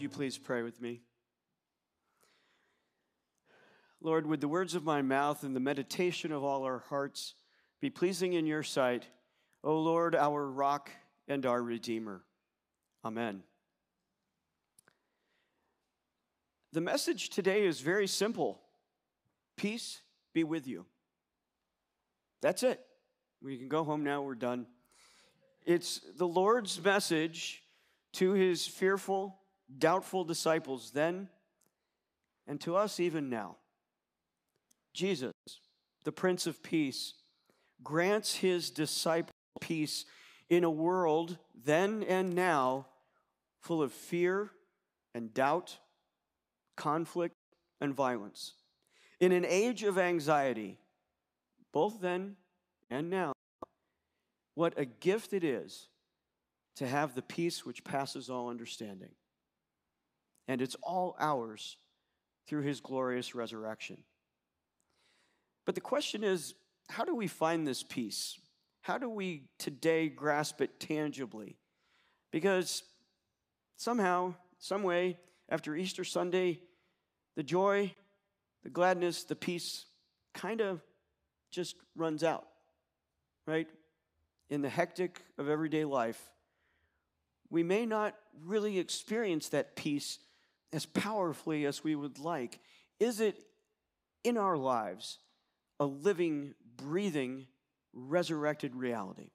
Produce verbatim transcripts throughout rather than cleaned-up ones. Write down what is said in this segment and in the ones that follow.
please pray with me? Lord, would the words of my mouth and the meditation of all our hearts be pleasing in your sight, O Lord, our rock and our Redeemer. Amen. The message today is very simple. Peace be with you. That's it. We can go home now. We're done. It's the Lord's message to his fearful, doubtful disciples then and to us even now. Jesus, the Prince of Peace, grants his disciples peace in a world then and now full of fear and doubt, conflict and violence. In an age of anxiety, both then and now, what a gift it is to have the peace which passes all understanding. And it's all ours through his glorious resurrection. But the question is, how do we find this peace? How do we today grasp it tangibly? Because somehow, some way, after Easter Sunday, the joy, the gladness, the peace kind of just runs out, right? In the hectic of everyday life, we may not really experience that peace as powerfully as we would like. Is it in our lives a living, breathing, resurrected reality?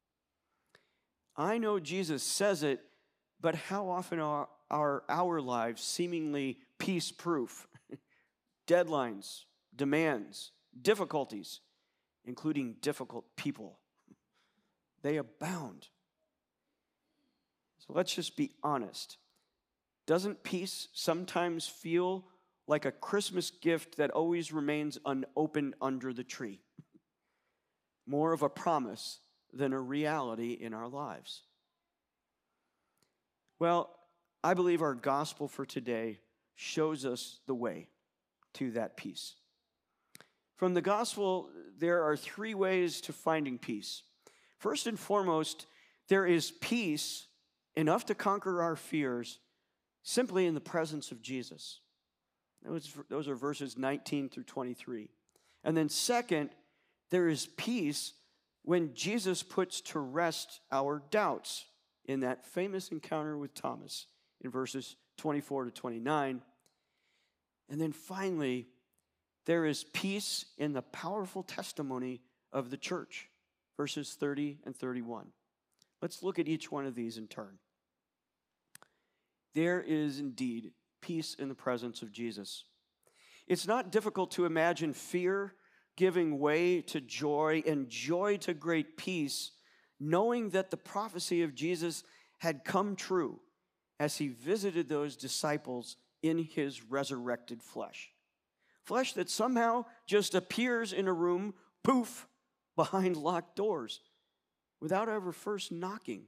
I know Jesus says it, but how often are, are our lives seemingly peace-proof? Deadlines, demands, difficulties, including difficult people. They abound. So let's just be honest. Doesn't peace sometimes feel like a Christmas gift that always remains unopened under the tree? More of a promise than a reality in our lives. Well, I believe our gospel for today shows us the way to that peace. From the gospel, there are three ways to finding peace. First and foremost, there is peace enough to conquer our fears simply in the presence of Jesus. Those, those are verses nineteen through twenty-three. And then second, there is peace when Jesus puts to rest our doubts in that famous encounter with Thomas in verses twenty-four to twenty-nine. And then finally, there is peace in the powerful testimony of the church, verses thirty and thirty-one. Let's look at each one of these in turn. There is indeed peace in the presence of Jesus. It's not difficult to imagine fear giving way to joy and joy to great peace, knowing that the prophecy of Jesus had come true as he visited those disciples in his resurrected flesh. Flesh that somehow just appears in a room, poof, behind locked doors, without ever first knocking.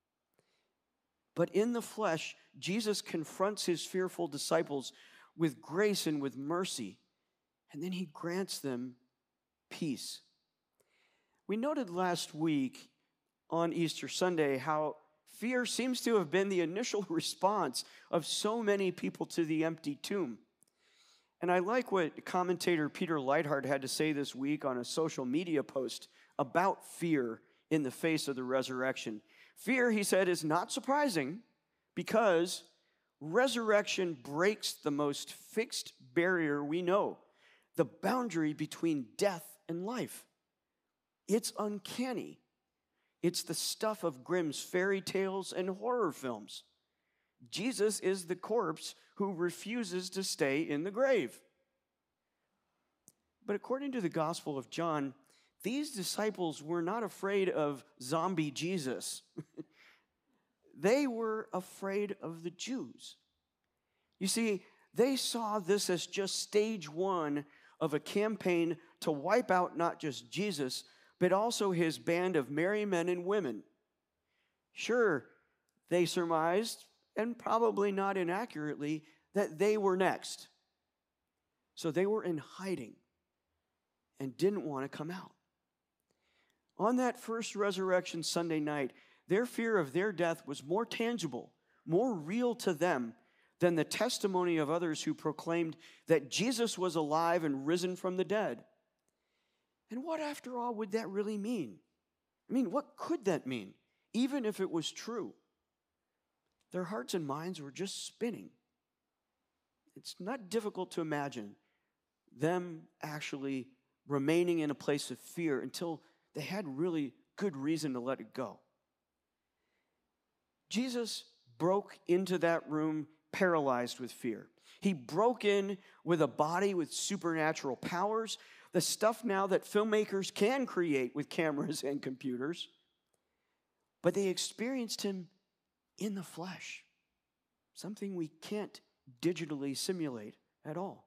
But in the flesh, Jesus confronts his fearful disciples with grace and with mercy, and then he grants them peace. We noted last week on Easter Sunday how fear seems to have been the initial response of so many people to the empty tomb. And I like what commentator Peter Leithart had to say this week on a social media post about fear in the face of the resurrection. Fear, he said, is not surprising because resurrection breaks the most fixed barrier we know, the boundary between death and life. It's uncanny. It's the stuff of Grimm's fairy tales and horror films. Jesus is the corpse who refuses to stay in the grave. But according to the Gospel of John, these disciples were not afraid of zombie Jesus. They were afraid of the Jews. You see, they saw this as just stage one of a campaign to wipe out not just Jesus, but also his band of merry men and women. Sure, they surmised, and probably not inaccurately, that they were next. So they were in hiding and didn't want to come out. On that first resurrection Sunday night, their fear of their death was more tangible, more real to them than the testimony of others who proclaimed that Jesus was alive and risen from the dead. And what, after all, would that really mean? I mean, what could that mean, even if it was true? Their hearts and minds were just spinning. It's not difficult to imagine them actually remaining in a place of fear until they had really good reason to let it go. Jesus broke into that room paralyzed with fear. He broke in with a body with supernatural powers, the stuff now that filmmakers can create with cameras and computers. But they experienced him in the flesh, something we can't digitally simulate at all.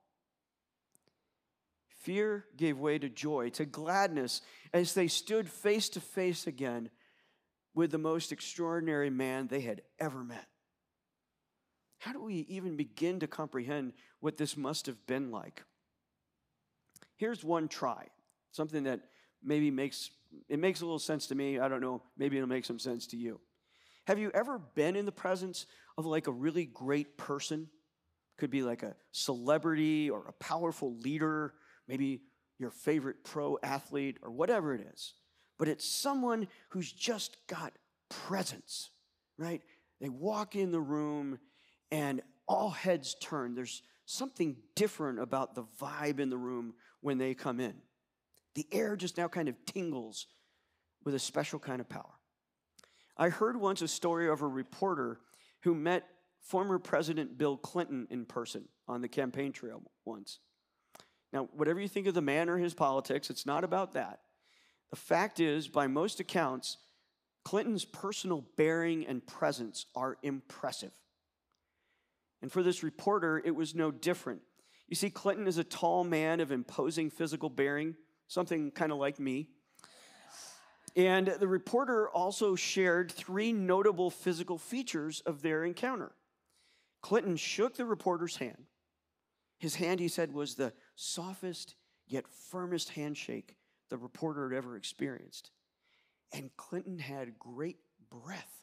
Fear gave way to joy, to gladness, as they stood face to face again with the most extraordinary man they had ever met. How do we even begin to comprehend what this must have been like? Here's one try, something that maybe makes, it makes a little sense to me. I don't know, maybe it'll make some sense to you. Have you ever been in the presence of like a really great person? Could be like a celebrity or a powerful leader, maybe your favorite pro athlete or whatever it is. But it's someone who's just got presence, right? They walk in the room and all heads turn. There's something different about the vibe in the room when they come in. The air just now kind of tingles with a special kind of power. I heard once a story of a reporter who met former President Bill Clinton in person on the campaign trail once. Now, whatever you think of the man or his politics, it's not about that. The fact is, by most accounts, Clinton's personal bearing and presence are impressive. And for this reporter, it was no different. You see, Clinton is a tall man of imposing physical bearing, something kind of like me. And the reporter also shared three notable physical features of their encounter. Clinton shook the reporter's hand. His hand, he said, was the softest yet firmest handshake the reporter had ever experienced. And Clinton had great breath.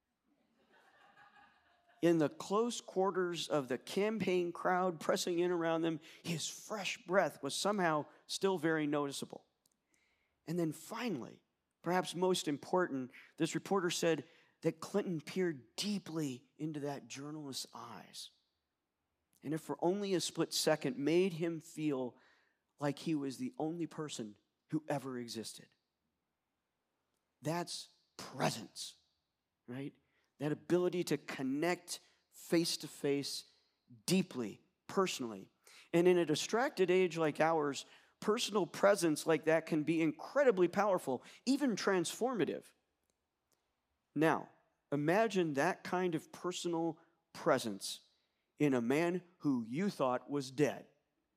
In the close quarters of the campaign crowd pressing in around them, his fresh breath was somehow still very noticeable. And then finally, perhaps most important, this reporter said that Clinton peered deeply into that journalist's eyes. And if for only a split second, made him feel like he was the only person who ever existed. That's presence, right? That ability to connect face to face, deeply, personally. And in a distracted age like ours, personal presence like that can be incredibly powerful, even transformative. Now, imagine that kind of personal presence in a man who you thought was dead.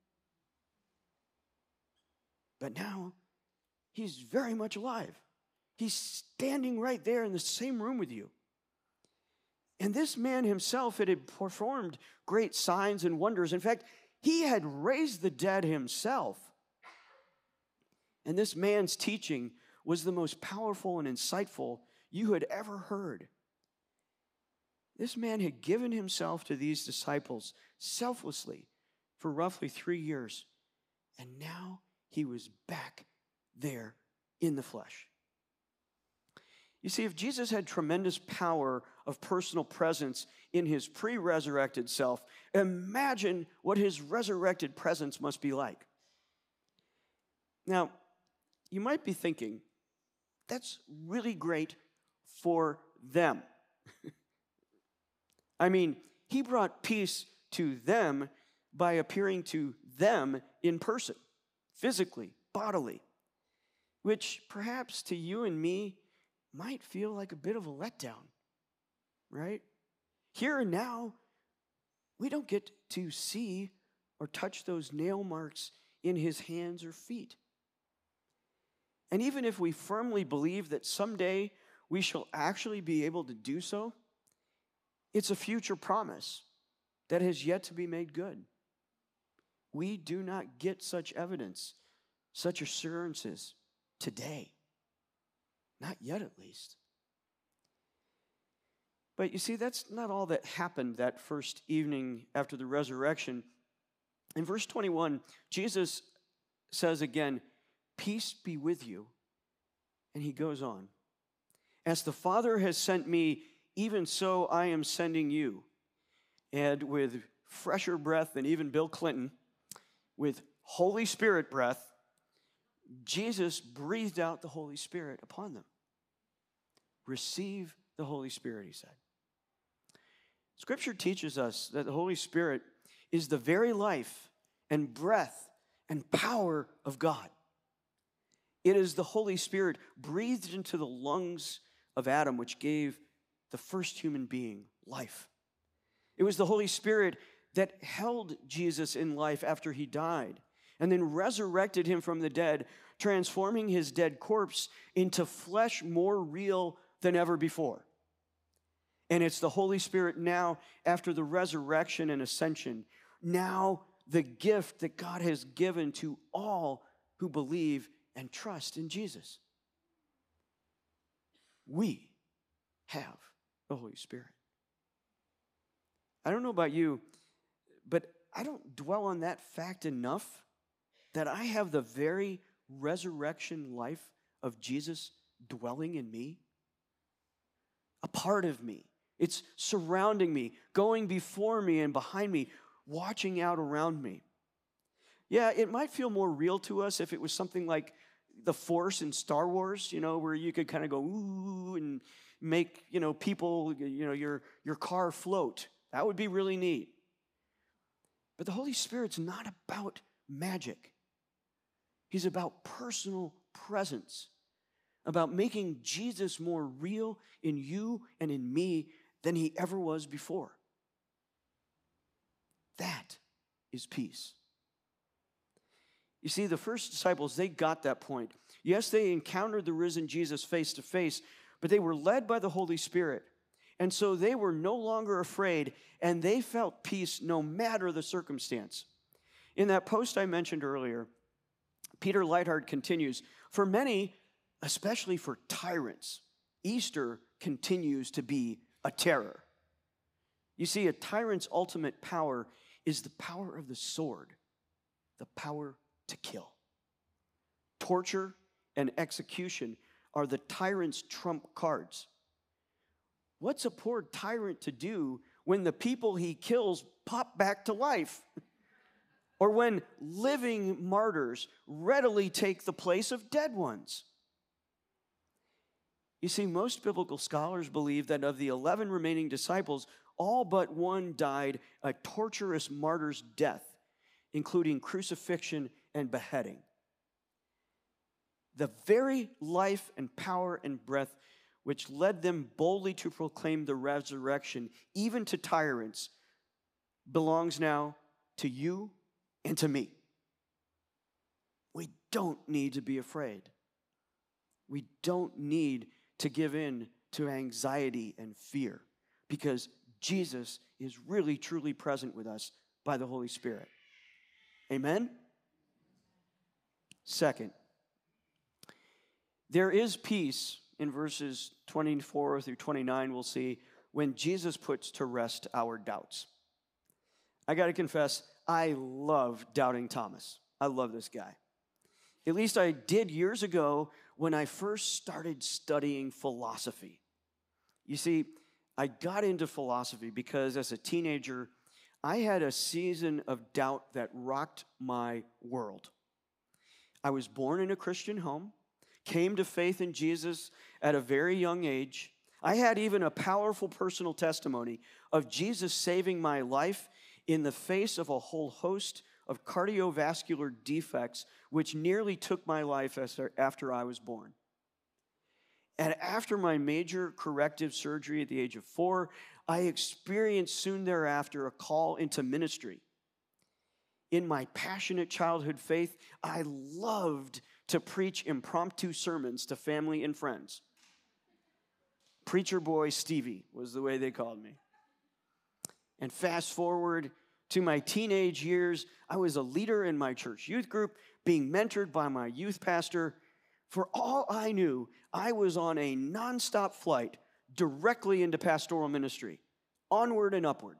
But now, he's very much alive. He's standing right there in the same room with you. And this man himself had performed great signs and wonders. In fact, he had raised the dead himself. And this man's teaching was the most powerful and insightful you had ever heard. This man had given himself to these disciples selflessly for roughly three years. And now he was back there in the flesh. You see, if Jesus had tremendous power of personal presence in his pre-resurrected self, imagine what his resurrected presence must be like. Now, you might be thinking, that's really great for them. I mean, he brought peace to them by appearing to them in person, physically, bodily, which perhaps to you and me might feel like a bit of a letdown, right? Here and now, we don't get to see or touch those nail marks in his hands or feet. And even if we firmly believe that someday we shall actually be able to do so, it's a future promise that has yet to be made good. We do not get such evidence, such assurances today. Not yet, at least. But you see, that's not all that happened that first evening after the resurrection. In verse twenty-one, Jesus says again, "Peace be with you." And he goes on, "As the Father has sent me, even so I am sending you." And with fresher breath than even Bill Clinton, with Holy Spirit breath, Jesus breathed out the Holy Spirit upon them. Receive the Holy Spirit, he said. Scripture teaches us that the Holy Spirit is the very life and breath and power of God. It is the Holy Spirit breathed into the lungs of Adam, which gave the first human being life. It was the Holy Spirit that held Jesus in life after he died and then resurrected him from the dead, transforming his dead corpse into flesh more real than ever before. And it's the Holy Spirit now, after the resurrection and ascension, now the gift that God has given to all who believe and trust in Jesus. We have the Holy Spirit. I don't know about you, but I don't dwell on that fact enough that I have the very resurrection life of Jesus dwelling in me, a part of me. It's surrounding me, going before me and behind me, watching out around me. Yeah, it might feel more real to us if it was something like the Force in Star Wars, you know, where you could kind of go, ooh, and make, you know, people, you know, your, your car float. That would be really neat. But the Holy Spirit's not about magic. He's about personal presence, about making Jesus more real in you and in me than he ever was before. That is peace. You see, the first disciples, they got that point. Yes, they encountered the risen Jesus face to face, but they were led by the Holy Spirit. And so they were no longer afraid, and they felt peace no matter the circumstance. In that post I mentioned earlier, Peter Leithart continues, "For many, especially for tyrants, Easter continues to be a terror." You see, a tyrant's ultimate power is the power of the sword, the power to kill. Torture and execution are the tyrant's trump cards. What's a poor tyrant to do when the people he kills pop back to life? Or when living martyrs readily take the place of dead ones? You see, most biblical scholars believe that of the eleven remaining disciples, all but one died a torturous martyr's death, including crucifixion and beheading. The very life and power and breath which led them boldly to proclaim the resurrection, even to tyrants, belongs now to you and to me. We don't need to be afraid. We don't need to give in to anxiety and fear, because Jesus is really, truly present with us by the Holy Spirit. Amen? Second, there is peace in verses twenty-four through twenty-nine, we'll see, when Jesus puts to rest our doubts. I got to confess, I love doubting Thomas. I love this guy. At least I did years ago when I first started studying philosophy. You see, I got into philosophy because as a teenager, I had a season of doubt that rocked my world. I was born in a Christian home, came to faith in Jesus at a very young age. I had even a powerful personal testimony of Jesus saving my life in the face of a whole host of cardiovascular defects, which nearly took my life after I was born. And after my major corrective surgery at the age of four, I experienced soon thereafter a call into ministry. In my passionate childhood faith, I loved to preach impromptu sermons to family and friends. Preacher boy Stevie was the way they called me. And fast forward to my teenage years, I was a leader in my church youth group, being mentored by my youth pastor. For all I knew, I was on a nonstop flight directly into pastoral ministry, onward and upward.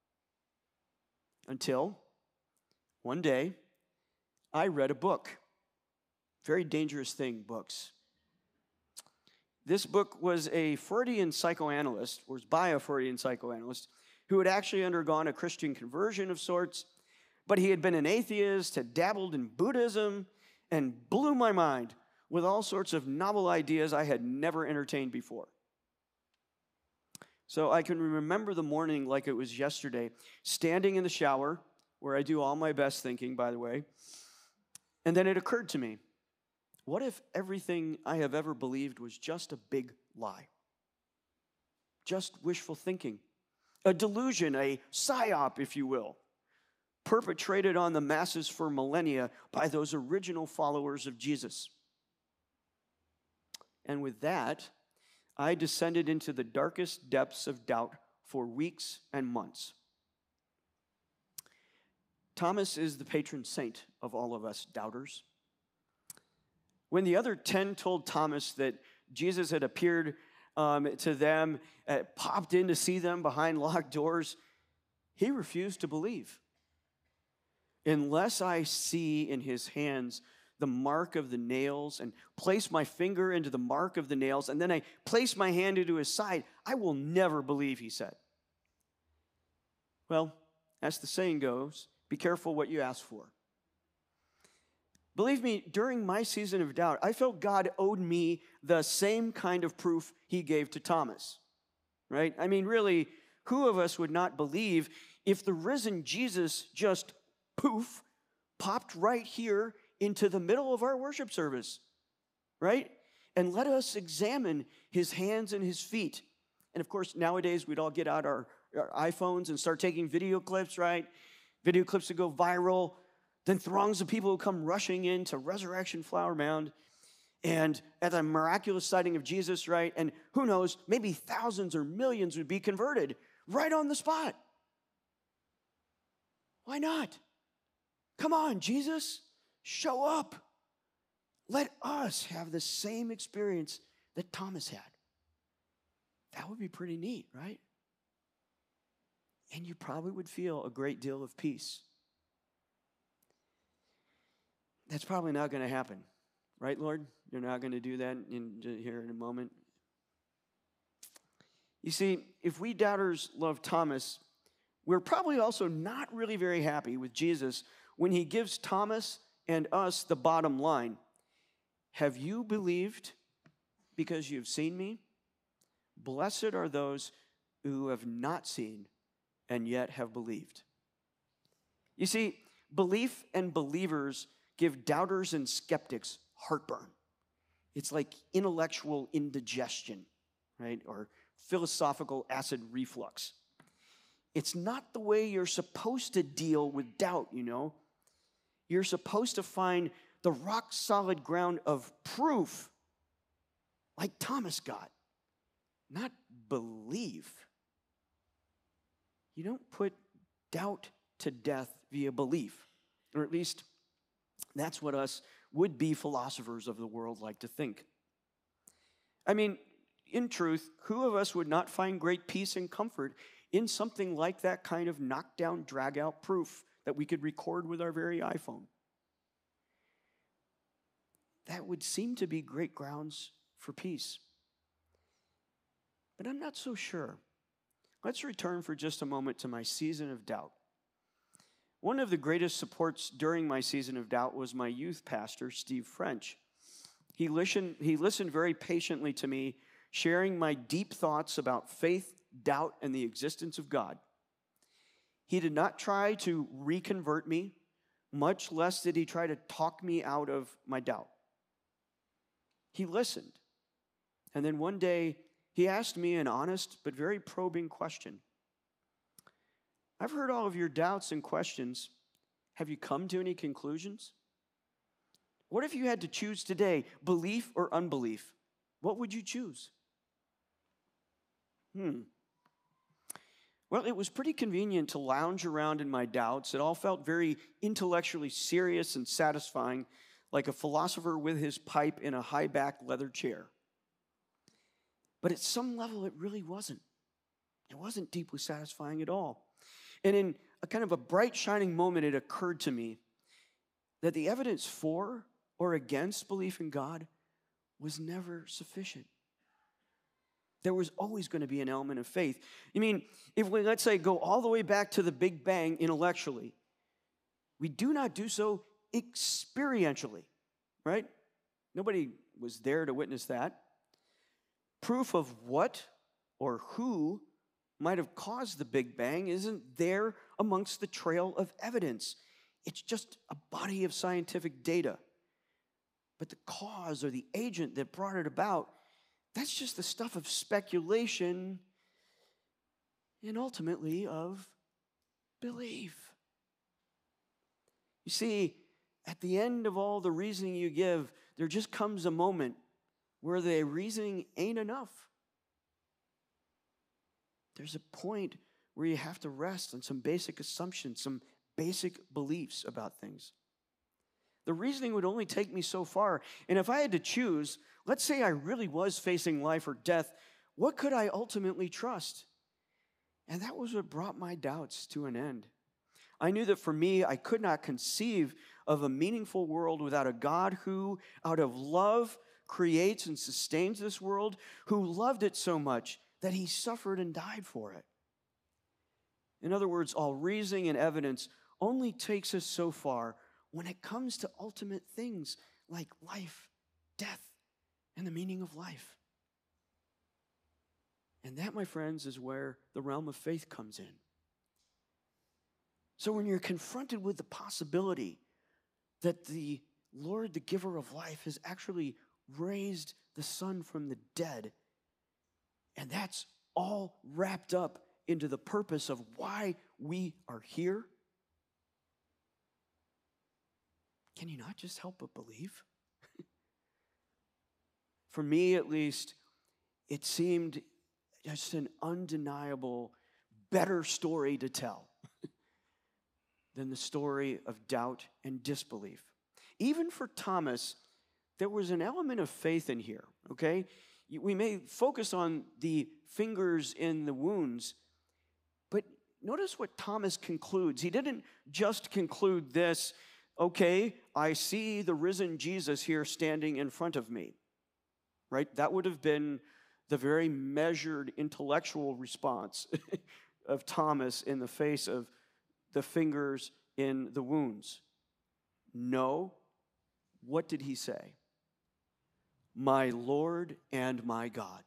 Until one day, I read a book. Very dangerous thing, books. This book was a Freudian psychoanalyst, or was by a Freudian psychoanalyst, who had actually undergone a Christian conversion of sorts, but he had been an atheist, had dabbled in Buddhism, and blew my mind with all sorts of novel ideas I had never entertained before. So I can remember the morning like it was yesterday, standing in the shower, where I do all my best thinking, by the way, and then it occurred to me, what if everything I have ever believed was just a big lie? Just wishful thinking, a delusion, a psyop, if you will, perpetrated on the masses for millennia by those original followers of Jesus. And with that, I descended into the darkest depths of doubt for weeks and months. Thomas is the patron saint of all of us doubters. When the other ten told Thomas that Jesus had appeared um, to them, uh, popped in to see them behind locked doors, he refused to believe. Unless I see in his hands the mark of the nails and place my finger into the mark of the nails, and then I place my hand into his side, I will never believe, he said. Well, as the saying goes, be careful what you ask for. Believe me, during my season of doubt, I felt God owed me the same kind of proof he gave to Thomas, right? I mean, really, who of us would not believe if the risen Jesus just, poof, popped right here into the middle of our worship service, right? And let us examine his hands and his feet. And of course, nowadays, we'd all get out our, our iPhones and start taking video clips, right? Video clips that go viral. Then throngs of people who come rushing into Resurrection Flower Mound and at the miraculous sighting of Jesus, right? And who knows, maybe thousands or millions would be converted right on the spot. Why not? Come on, Jesus, show up. Let us have the same experience that Thomas had. That would be pretty neat, right? And you probably would feel a great deal of peace. That's probably not going to happen, right, Lord? You're not going to do that in, here in a moment. You see, if we doubters love Thomas, we're probably also not really very happy with Jesus when he gives Thomas and us the bottom line. Have you believed because you've seen me? Blessed are those who have not seen and yet have believed. You see, belief and believers give doubters and skeptics heartburn. It's like intellectual indigestion, right? Or philosophical acid reflux. It's not the way you're supposed to deal with doubt, you know. You're supposed to find the rock-solid ground of proof, like Thomas got, not believe. You don't put doubt to death via belief, or at least that's what us would-be philosophers of the world like to think. I mean, in truth, who of us would not find great peace and comfort in something like that kind of knockdown, drag-out proof that we could record with our very iPhone? That would seem to be great grounds for peace. But I'm not so sure. Let's return for just a moment to my season of doubt. One of the greatest supports during my season of doubt was my youth pastor, Steve French. He listened, he listened very patiently to me, sharing my deep thoughts about faith, doubt, and the existence of God. He did not try to reconvert me, much less did he try to talk me out of my doubt. He listened. And then one day, he asked me an honest but very probing question. I've heard all of your doubts and questions. Have you come to any conclusions? What if you had to choose today, belief or unbelief? What would you choose? Hmm. Well, it was pretty convenient to lounge around in my doubts. It all felt very intellectually serious and satisfying, like a philosopher with his pipe in a high-back leather chair. But at some level, it really wasn't. It wasn't deeply satisfying at all. And in a kind of a bright, shining moment, it occurred to me that the evidence for or against belief in God was never sufficient. There was always going to be an element of faith. I mean, if we, let's say, go all the way back to the Big Bang intellectually, we do not do so experientially, right? Nobody was there to witness that. Proof of what or who might have caused the Big Bang isn't there amongst the trail of evidence. It's just a body of scientific data. But the cause or the agent that brought it about, that's just the stuff of speculation and ultimately of belief. You see, at the end of all the reasoning you give, there just comes a moment where the reasoning ain't enough. There's a point where you have to rest on some basic assumptions, some basic beliefs about things. The reasoning would only take me so far. And if I had to choose, let's say I really was facing life or death, what could I ultimately trust? And that was what brought my doubts to an end. I knew that for me, I could not conceive of a meaningful world without a God who, out of love, creates and sustains this world, who loved it so much that he suffered and died for it. In other words, all reasoning and evidence only takes us so far when it comes to ultimate things like life, death, and the meaning of life. And that, my friends, is where the realm of faith comes in. So when you're confronted with the possibility that the Lord, the giver of life, has actually raised the Son from the dead, and that's all wrapped up into the purpose of why we are here, can you not just help but believe? For me, at least, it seemed just an undeniable, better story to tell than the story of doubt and disbelief. Even for Thomas, there was an element of faith in here, okay? We may focus on the fingers in the wounds, but notice what Thomas concludes. He didn't just conclude this, okay, I see the risen Jesus here standing in front of me, right? That would have been the very measured intellectual response of Thomas in the face of the fingers in the wounds. No. What did he say? My Lord and my God.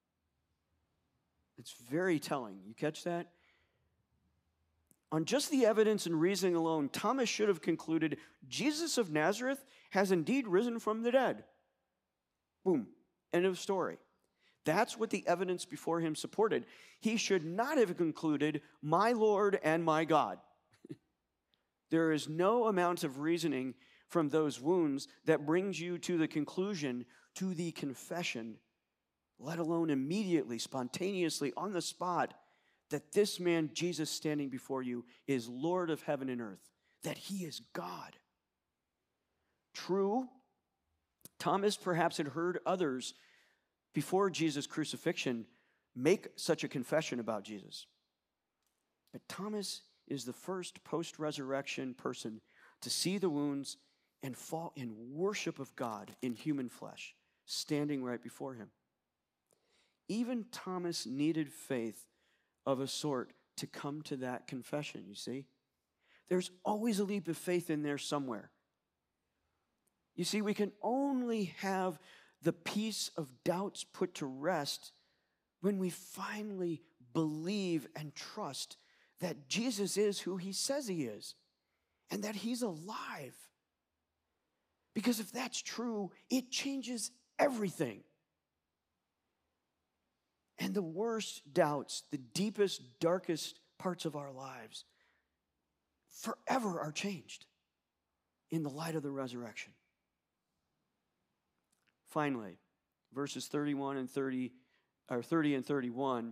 It's very telling. You catch that? On just the evidence and reasoning alone, Thomas should have concluded, Jesus of Nazareth has indeed risen from the dead. Boom. End of story. That's what the evidence before him supported. He should not have concluded, my Lord and my God. There is no amount of reasoning from those wounds that brings you to the conclusion, to the confession, let alone immediately, spontaneously, on the spot, that this man, Jesus, standing before you, is Lord of heaven and earth, that he is God. True, Thomas perhaps had heard others before Jesus' crucifixion make such a confession about Jesus. But Thomas is the first post-resurrection person to see the wounds and fall in worship of God in human flesh, standing right before him. Even Thomas needed faith of a sort to come to that confession, you see? There's always a leap of faith in there somewhere. You see, we can only have the piece of doubts put to rest when we finally believe and trust that Jesus is who he says he is and that he's alive. Because if that's true, it changes everything. And the worst doubts, the deepest, darkest parts of our lives, forever are changed in the light of the resurrection. Finally, verses thirty-one and thirty, or thirty and thirty-one,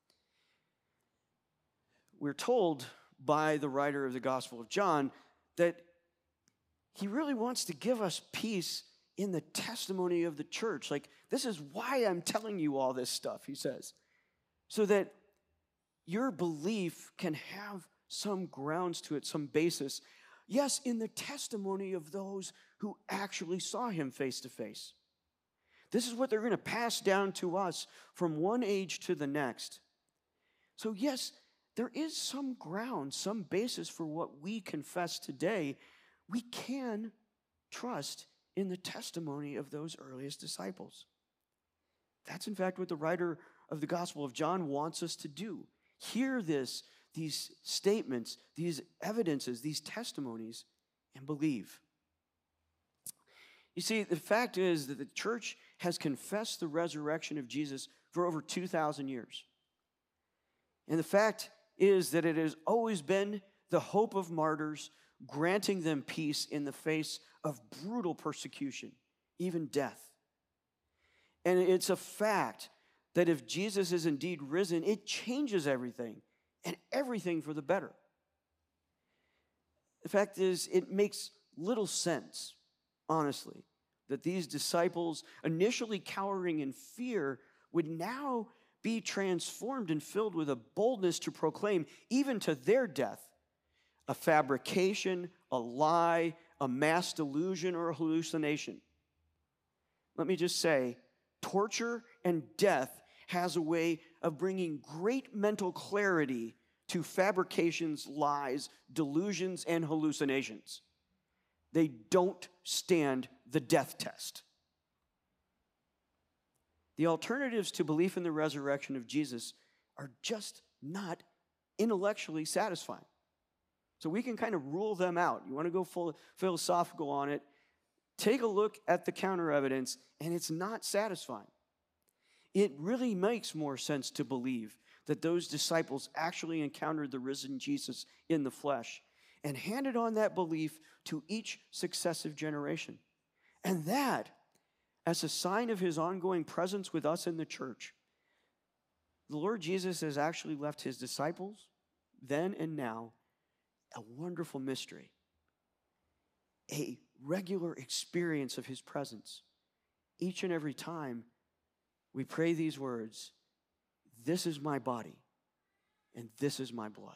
we're told by the writer of the Gospel of John that he really wants to give us peace in the testimony of the church. Like, this is why I'm telling you all this stuff, he says, so that your belief can have some grounds to it, some basis. Yes, in the testimony of those who actually saw him face to face. This is what they're going to pass down to us from one age to the next. So yes, there is some ground, some basis for what we confess today. We can trust in the testimony of those earliest disciples. That's in fact what the writer of the Gospel of John wants us to do. Hear this, these statements, these evidences, these testimonies, and believe. You see, the fact is that the church has confessed the resurrection of Jesus for over two thousand years. And the fact is that it has always been the hope of martyrs, granting them peace in the face of brutal persecution, even death. And it's a fact that if Jesus is indeed risen, it changes everything, and everything for the better. The fact is, it makes little sense, honestly, that these disciples, initially cowering in fear, would now be transformed and filled with a boldness to proclaim, even to their death, a fabrication, a lie, a mass delusion, or a hallucination. Let me just say, torture and death has a way of bringing great mental clarity to fabrications, lies, delusions, and hallucinations. They don't stand the death test. The alternatives to belief in the resurrection of Jesus are just not intellectually satisfying. So we can kind of rule them out. You want to go full philosophical on it, take a look at the counter evidence, and it's not satisfying. It really makes more sense to believe that those disciples actually encountered the risen Jesus in the flesh and handed on that belief to each successive generation. And that, as a sign of his ongoing presence with us in the church, the Lord Jesus has actually left his disciples, then and now, a wonderful mystery, a regular experience of his presence. Each and every time we pray these words, "This is my body, and this is my blood."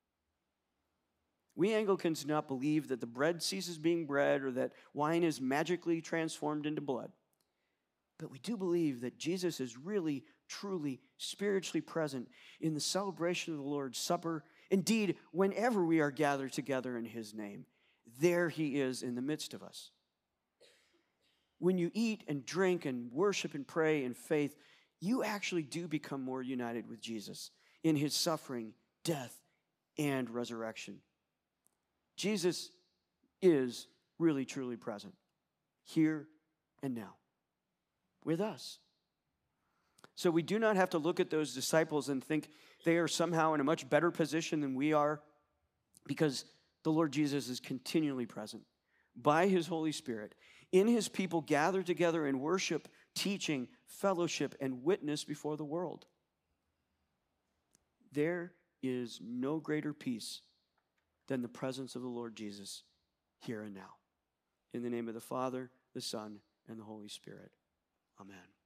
We Anglicans do not believe that the bread ceases being bread or that wine is magically transformed into blood. But we do believe that Jesus is really, truly, spiritually present in the celebration of the Lord's Supper. Indeed, whenever we are gathered together in his name, there he is in the midst of us. When you eat and drink and worship and pray in faith, you actually do become more united with Jesus in his suffering, death, and resurrection. Jesus is really, truly present here and now with us. So we do not have to look at those disciples and think they are somehow in a much better position than we are, because the Lord Jesus is continually present by his Holy Spirit in his people gathered together in worship, teaching, fellowship, and witness before the world. There is no greater peace than the presence of the Lord Jesus here and now. In the name of the Father, the Son, and the Holy Spirit. Amen.